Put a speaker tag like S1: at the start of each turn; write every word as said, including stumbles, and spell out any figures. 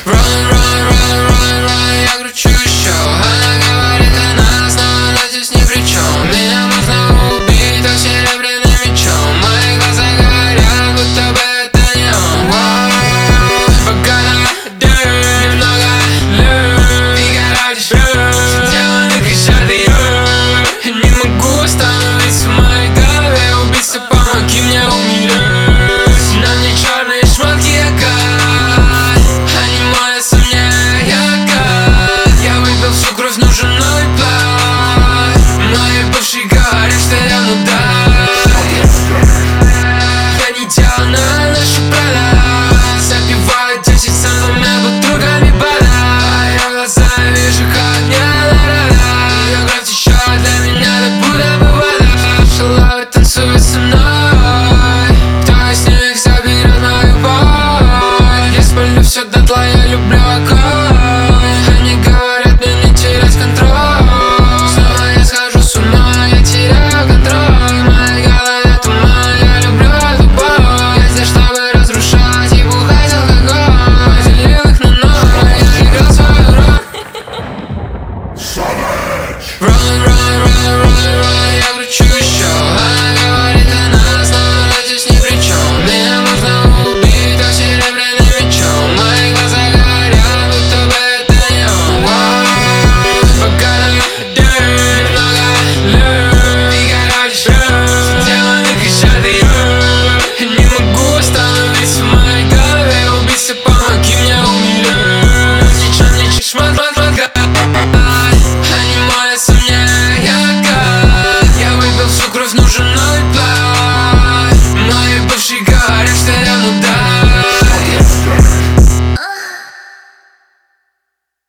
S1: Run, run, run, run, run, я кручу еще. Она говорит, она снова, но здесь ни при чем. Меня можно убить так серебряным мечом. Мои глаза говорят, будто бы это не он. Богато, немного сидела на крещатые. Не могу остановиться в моей голове. Убийца, помоги мне умереть. На мне черные шмотки, яка. Они молятся мне, яка. Я выпил всю кровь, нужен новый план. Мои бывшие говорят, что я мудак. Я не делал на наши права. Запиваю десять центов между другами бада. Я глазами вижу, как мне нравится. Ее кровь течет для меня, так будто бы вода. Шалавы танцует со мной. Кто из них заберет мою боль? Я спалю все дотла, я люблю огонь.